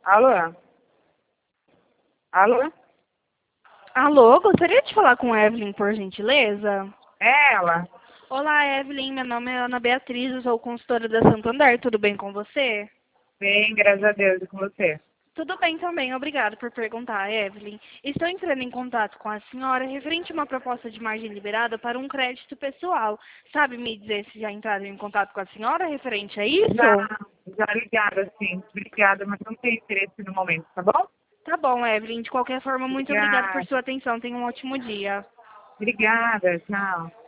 Alô? Alô? Alô, gostaria de falar com a Evelyn, por gentileza? É ela? Olá, Evelyn, meu nome é Ana Beatriz, eu sou consultora da Santander, tudo bem com você? Bem, graças a Deus, e com você? Tudo bem também, obrigado por perguntar, Evelyn. Estou entrando em contato com a senhora referente a uma proposta de margem liberada para um crédito pessoal. Sabe me dizer se já entraram em contato com a senhora referente a isso? Já ligada, sim. Obrigada, mas não tem interesse no momento, tá bom? Tá bom, Evelyn, de qualquer forma, muito obrigada por Obrigada. sua atenção, tenha um ótimo dia. Obrigada, tchau.